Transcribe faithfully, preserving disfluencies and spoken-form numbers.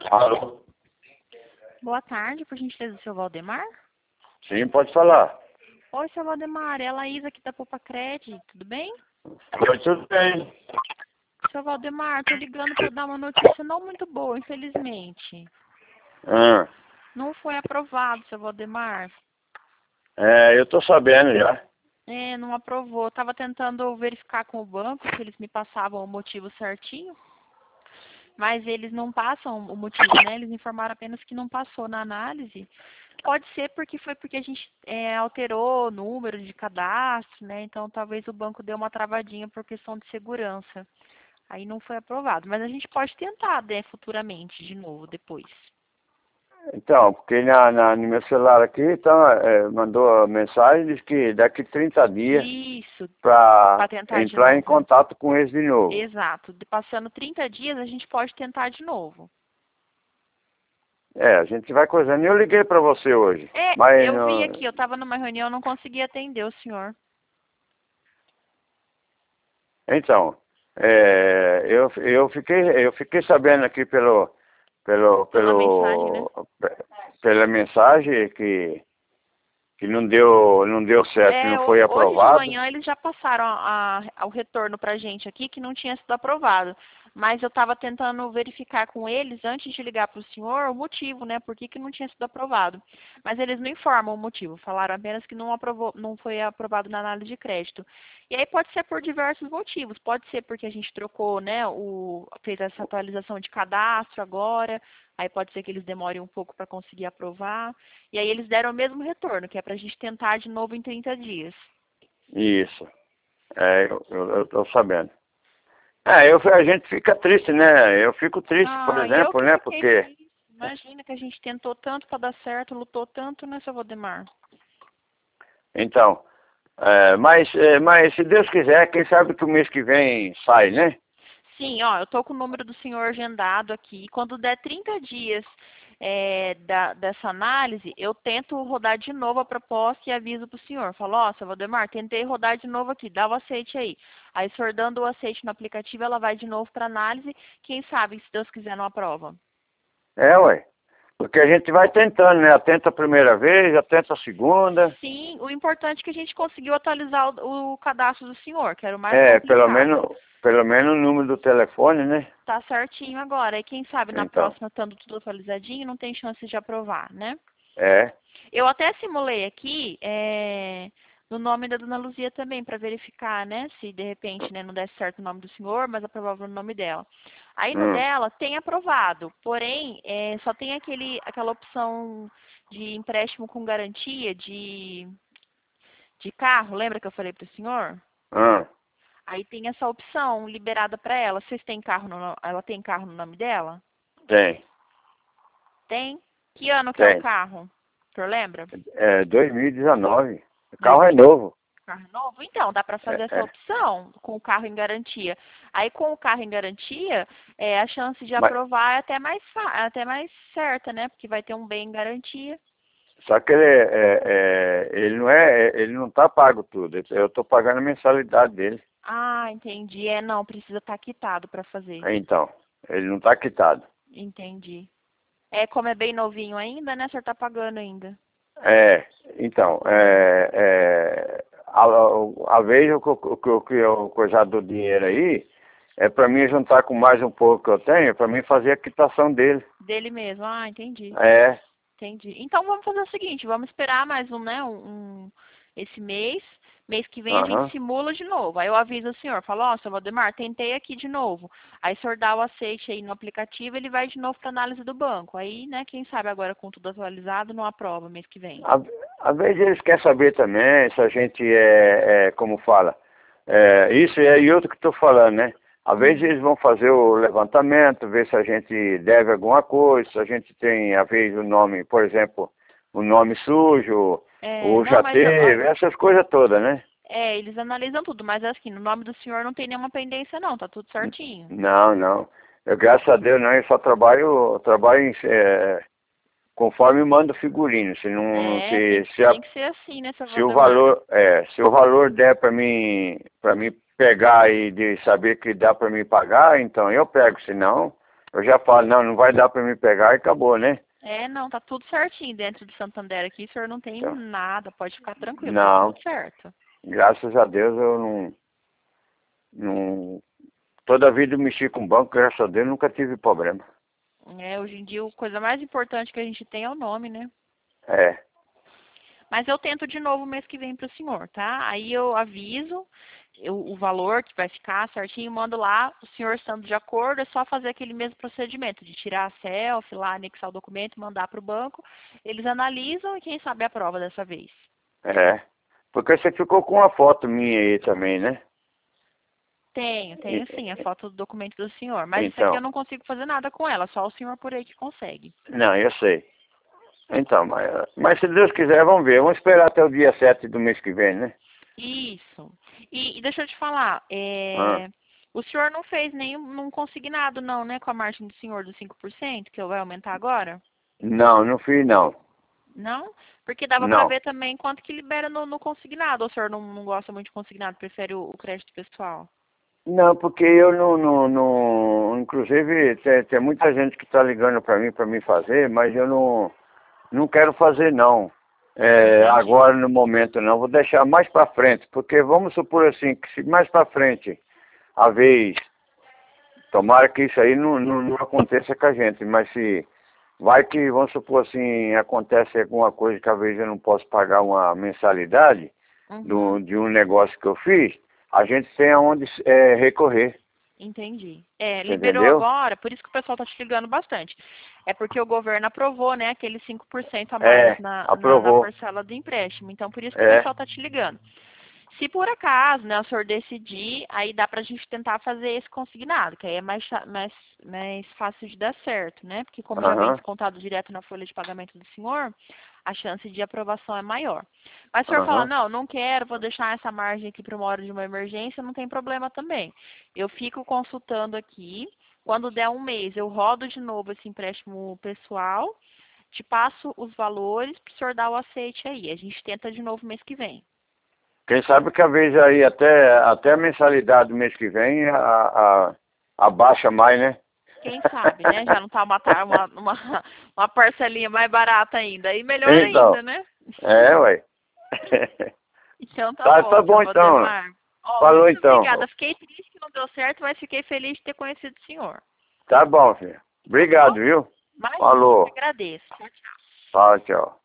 Alô? Boa tarde, por gentileza, do seu Valdemar? Sim, pode falar. Oi, seu Valdemar, é a Laísa aqui da Popacred, tudo bem? Oi, tudo bem. Seu Valdemar, tô ligando para dar uma notícia não muito boa, infelizmente. Ah, Não foi aprovado, seu Valdemar. é, eu tô sabendo já. É, não aprovou. Tava tentando verificar com o banco se eles me passavam o motivo certinho, mas eles não passam o motivo, né? Eles informaram apenas que não passou na análise. Pode ser porque foi porque a gente é, alterou o número de cadastro, né? Então talvez o banco deu uma travadinha por questão de segurança. Aí não foi aprovado. Mas a gente pode tentar, né, futuramente, de novo, depois. Então, porque na, na, no meu celular aqui, então, é, mandou a mensagem, diz que daqui trinta dias Isso, para para tentar de entrar em novo. contato com eles de novo. Exato. De- Passando trinta dias, a gente pode tentar de novo. É, a gente vai coisando. Eu liguei para você hoje, É, mas eu vi não... aqui, eu estava numa reunião, não consegui atender o senhor. Então, é, eu, eu, fiquei, eu fiquei sabendo aqui pelo, pelo, Pela mensagem, né? pelo, pela mensagem que que não deu, não deu certo, É, não ho- foi hoje de aprovado. manhã eles já passaram a, a- o retorno para a gente aqui, que não tinha sido aprovado. Mas eu estava tentando verificar com eles, antes de ligar para o senhor, o motivo, né? Por que, que não tinha sido aprovado. Mas eles não informam o motivo, falaram apenas que não, aprovou, não foi aprovado na análise de crédito. E aí pode ser por diversos motivos. Pode ser porque a gente trocou, né? O, fez essa atualização de cadastro agora. Aí pode ser que eles demorem um pouco para conseguir aprovar. E aí eles deram o mesmo retorno, que é para a gente tentar de novo em trinta dias. Isso, é, eu, eu, eu tô sabendo. É, eu, a gente fica triste, né? Eu fico triste, por Ah, e eu exemplo, que né? fiquei Porque, triste. Imagina que a gente tentou tanto para dar certo, lutou tanto, né, seu Valdemar? então, é, mas, é, mas se Deus quiser, quem sabe que o mês que vem sai, né? Sim, ó, eu tô com o número do senhor agendado aqui. Quando der trinta dias é, da, dessa análise, eu tento rodar de novo a proposta e aviso pro senhor. Falo, ó, seu Valdemar, tentei rodar de novo aqui, dá o aceite aí. Aí, o senhor dando o aceite no aplicativo, ela vai de novo para análise. Quem sabe, se Deus quiser, não aprova. É, ué. Porque a gente vai tentando, né? Tenta a primeira vez, tenta a segunda. Sim, o importante é que a gente conseguiu atualizar o, o cadastro do senhor, que era o mais É, pelo complicado. menos, pelo menos o número do telefone, né? Tá certinho agora. E quem sabe na Então, próxima, estando tudo atualizadinho, não tem chance de aprovar, né? é. Eu até simulei aqui é, no nome da dona Luzia também, para verificar, né? Se de repente né, não desse certo o nome do senhor, mas aprovava o nome dela. Aí no Hum, dela tem aprovado, porém é, só tem aquele, aquela opção de empréstimo com garantia de, de carro, lembra que eu falei para o senhor? hum, Aí tem essa opção liberada para ela. Vocês têm carro no, no- ela tem carro no nome dela? tem, Tem? Que ano que é o tem. carro? O senhor lembra? É dois mil e dezenove. O carro é dois mil. novo. Carro novo? Então, dá para É, fazer essa é. opção com o carro em garantia. Aí, com o carro em garantia, é, a chance de Mas, aprovar é até mais, fa- é até mais certa, né? Porque vai ter um bem em garantia. só que ele, é, é, ele não é, ele não tá pago tudo. Eu estou pagando a mensalidade dele. Ah, entendi. É, não, precisa estar quitado para fazer. Então, ele não está quitado. Entendi. É, como é bem novinho ainda, né? O senhor tá pagando ainda. É, então, é, é, a, a, a vez o que eu, que eu, que eu coisar do dinheiro aí, é para mim juntar com mais um pouco que eu tenho, para mim fazer a quitação dele. Dele mesmo. Ah, entendi. É, Entendi. Então vamos fazer o seguinte, vamos esperar mais um, né, um, um- esse mês. Mês que vem a gente aham. simula de novo. Aí eu aviso o senhor, falo, ó, seu Valdemar, tentei aqui de novo. Aí o senhor dá o aceite aí no aplicativo, ele vai de novo para análise do banco. Aí, né, quem sabe agora com tudo atualizado, não aprova mês que vem. A- Às vezes eles querem saber também se a gente é, é como fala, é, isso é e outro que estou falando, né? Às vezes Uhum. eles vão fazer o levantamento, ver se a gente deve alguma coisa, se a gente tem, às vezes, o nome, por exemplo, o nome sujo, É, ou não, já mas eu- teve, essas coisas todas, né? é, eles analisam tudo, mas assim, no nome do senhor não tem nenhuma pendência não, tá tudo N- certinho. Não, não. Eu, graças a Deus, não, eu só trabalho, trabalho em, é, conforme manda o figurino. Se não, É, tem se, que, se a tem que ser assim, né, seu Se o Valdemar? valor, é, se o valor der para mim, para mim pegar e de saber que dá para mim pagar, então eu pego, senão eu já falo, não, não vai dar para me pegar e acabou, né? É, não, tá tudo certinho dentro do Santander aqui, o senhor não tem Então, nada, pode ficar tranquilo, tá não, tudo certo. graças a Deus eu não, não... Toda a vida eu mexi com banco, graças a Deus nunca tive problema. É, hoje em dia a coisa mais importante que a gente tem é o nome, né? É, Mas eu tento de novo mês que vem pro senhor, tá? Aí eu aviso eu, o valor que vai ficar certinho, mando lá, o senhor estando de acordo, é só fazer aquele mesmo procedimento de tirar a selfie lá, anexar o documento, mandar pro banco. Eles analisam e quem sabe aprova dessa vez. é. Porque você ficou com uma foto minha aí também, né? Tenho, tenho sim, a E- foto do documento do senhor. Mas isso aqui eu Então, não consigo fazer nada com ela, só o senhor por aí que consegue. não, eu sei. Então, mas, mas se Deus quiser, vamos ver. Vamos esperar até o dia sete do mês que vem, né? Isso. E, e deixa eu te falar, Ah, é, o senhor não fez nenhum não consignado não, né, com a margem do senhor dos cinco por cento, que vai aumentar agora? não, não fiz não. Não? Porque dava pra Não. ver também quanto que libera no, no consignado. Ou o senhor não, não gosta muito de consignado, prefere o, o crédito pessoal? Não, porque eu não, não, não inclusive tem, tem muita gente que está ligando para mim para me fazer, mas eu não, não quero fazer não. É, Entendi. agora no momento não, vou deixar mais para frente, porque vamos supor assim, que se mais para frente a vez, tomara que isso aí não, não, não aconteça com a gente, mas se vai que, vamos supor assim, acontece alguma coisa que às vezes eu não posso pagar uma mensalidade do, Uhum. de um negócio que eu fiz, a gente tem aonde é, recorrer. Entendi. É, Você liberou entendeu? agora, por isso que o pessoal tá te ligando bastante. É porque o governo aprovou, né, aqueles cinco por cento a mais É, na, na, na aprovou. parcela do empréstimo. Então, por isso que o É, pessoal tá te ligando. Se por acaso, né, o senhor decidir, aí dá pra gente tentar fazer esse consignado, que aí é mais, cha- mais, mais fácil de dar certo, né? Porque como já vem aham, descontado direto na folha de pagamento do senhor, a chance de aprovação é maior. Mas se o senhor falar, aham. não, não quero, vou deixar essa margem aqui para uma hora de uma emergência, não tem problema também. Eu fico consultando aqui, quando der um mês, eu rodo de novo esse empréstimo pessoal, te passo os valores para o senhor dar o aceite aí. A gente tenta de novo mês que vem. Quem sabe que a vez aí até, até a mensalidade do mês que vem a, a, abaixa mais, né? Quem sabe, né? Já não tá uma, tar- uma, uma, uma parcelinha mais barata ainda. E melhor Então, ainda, né? é, ué. Então tá Tá, tá bom, seu bom então. Valdemar. Ó, Falou muito então. obrigada. Fiquei triste que não deu certo, mas fiquei feliz de ter conhecido o senhor. Tá bom, filho. Tá Obrigado, bom? viu? Imagina, eu que Falou. agradeço. Tchau, tchau. Tchau, tchau.